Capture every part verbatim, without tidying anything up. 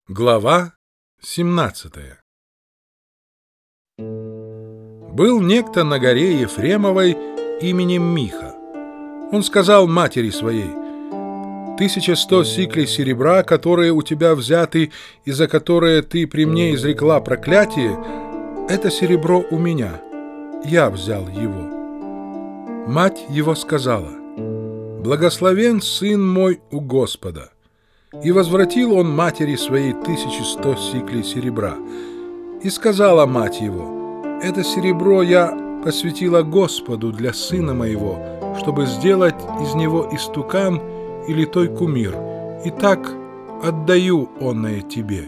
Глава семнадцатая. Был некто на горе Ефремовой именем Миха. Он сказал матери своей: «Тысяча сто сиклей серебра, которые у тебя взяты и за которые ты при мне изрекла проклятие, это серебро у меня, я взял его». Мать его сказала: «Благословен сын мой у Господа». И возвратил он матери своей тысячи сто сиклей серебра. И сказала мать его: «Это серебро я посвятила Господу для сына моего, чтобы сделать из него истукан и литой кумир, и так отдаю онное тебе».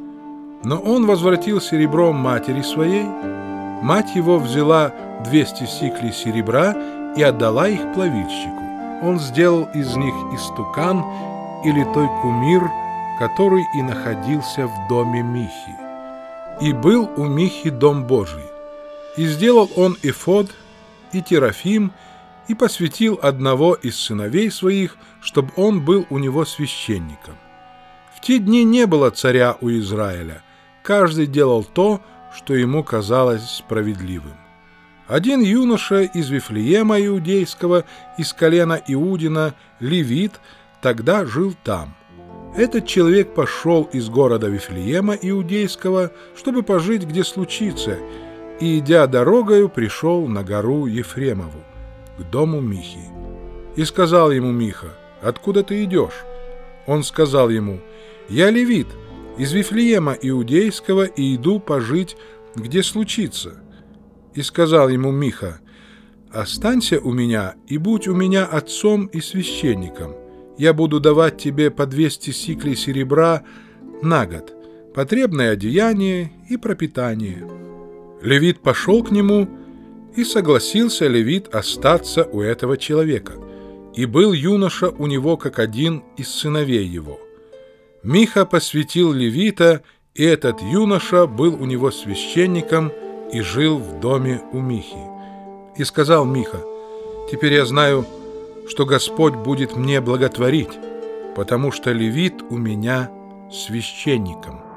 Но он возвратил серебро матери своей. Мать его взяла двести сиклей серебра и отдала их плавильщику. Он сделал из них истукан и литой кумир, который и находился в доме Михи. И был у Михи дом Божий. И сделал он эфод и терафим, и посвятил одного из сыновей своих, чтобы он был у него священником. В те дни не было царя у Израиля, каждый делал то, что ему казалось справедливым. Один юноша из Вифлеема иудейского, из колена Иудина, левит, тогда жил там. Этот человек пошел из города Вифлеема иудейского, чтобы пожить, где случится, и, идя дорогою, пришел на гору Ефремову, к дому Михи. И сказал ему Миха: «Откуда ты идешь?» Он сказал ему: «Я левит, из Вифлеема иудейского, и иду пожить, где случится». И сказал ему Миха: «Останься у меня и будь у меня отцом и священником. Я буду давать тебе по двести сиклей серебра на год, потребное одеяние и пропитание». Левит пошел к нему, и согласился левит остаться у этого человека. И был юноша у него, как один из сыновей его. Миха посвятил левита, и этот юноша был у него священником и жил в доме у Михи. И сказал Миха: «Теперь я знаю, что Господь будет мне благотворить, потому что левит у меня священником».